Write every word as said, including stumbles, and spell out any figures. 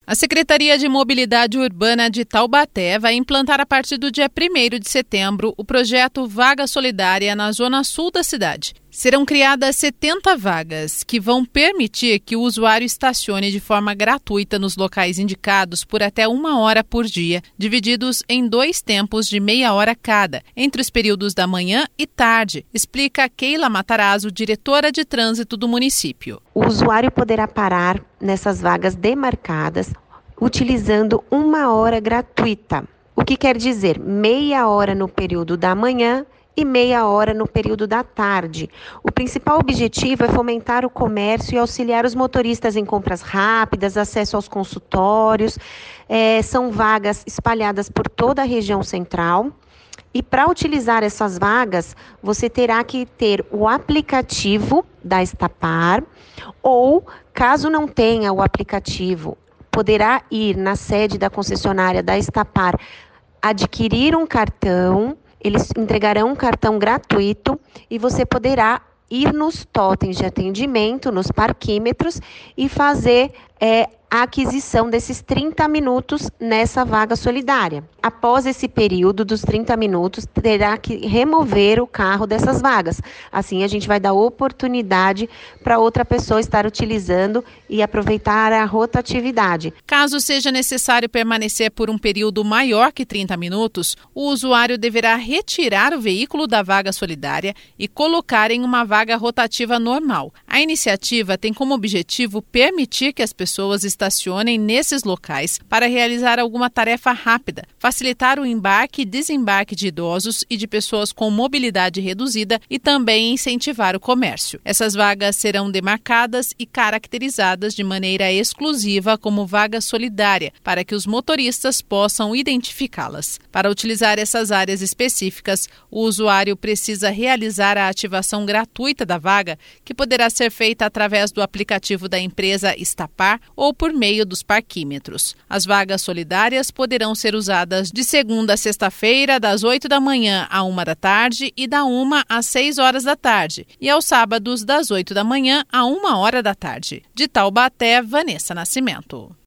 A Secretaria de Mobilidade Urbana de Taubaté vai implantar a partir do dia primeiro de setembro o projeto Vaga Solidária na zona sul da cidade. Serão criadas setenta vagas, que vão permitir que o usuário estacione de forma gratuita nos locais indicados por até uma hora por dia, divididos em dois tempos de meia hora cada, entre os períodos da manhã e tarde, explica Keila Matarazzo, diretora de trânsito do município. O usuário poderá parar nessas vagas demarcadas utilizando uma hora gratuita. O que quer dizer meia hora no período da manhã e meia hora no período da tarde. O principal objetivo é fomentar o comércio e auxiliar os motoristas em compras rápidas, acesso aos consultórios. É, são vagas espalhadas por toda a região central. E para utilizar essas vagas, você terá que ter o aplicativo da Estapar ou, caso não tenha o aplicativo, poderá ir na sede da concessionária da Estapar, adquirir um cartão. Eles entregarão um cartão gratuito e você poderá ir nos totens de atendimento, nos parquímetros e fazer é, a aquisição desses trinta minutos nessa vaga solidária. Após esse período dos trinta minutos, terá que remover o carro dessas vagas. Assim, a gente vai dar oportunidade para outra pessoa estar utilizando e aproveitar a rotatividade. Caso seja necessário permanecer por um período maior que trinta minutos, o usuário deverá retirar o veículo da vaga solidária e colocar em uma vaga rotativa normal. A iniciativa tem como objetivo permitir que as pessoas estacionem nesses locais para realizar alguma tarefa rápida, facilitar o embarque e desembarque de idosos e de pessoas com mobilidade reduzida e também incentivar o comércio. Essas vagas serão demarcadas e caracterizadas de maneira exclusiva como vaga solidária, para que os motoristas possam identificá-las. Para utilizar essas áreas específicas, o usuário precisa realizar a ativação gratuita da vaga, que poderá ser feita através do aplicativo da empresa Estapar ou por meio dos parquímetros. As vagas solidárias poderão ser usadas de segunda a sexta-feira, das oito da manhã à uma da tarde e da uma às seis horas da tarde, e aos sábados, das oito da manhã à uma hora da tarde. De Taubaté, Vanessa Nascimento.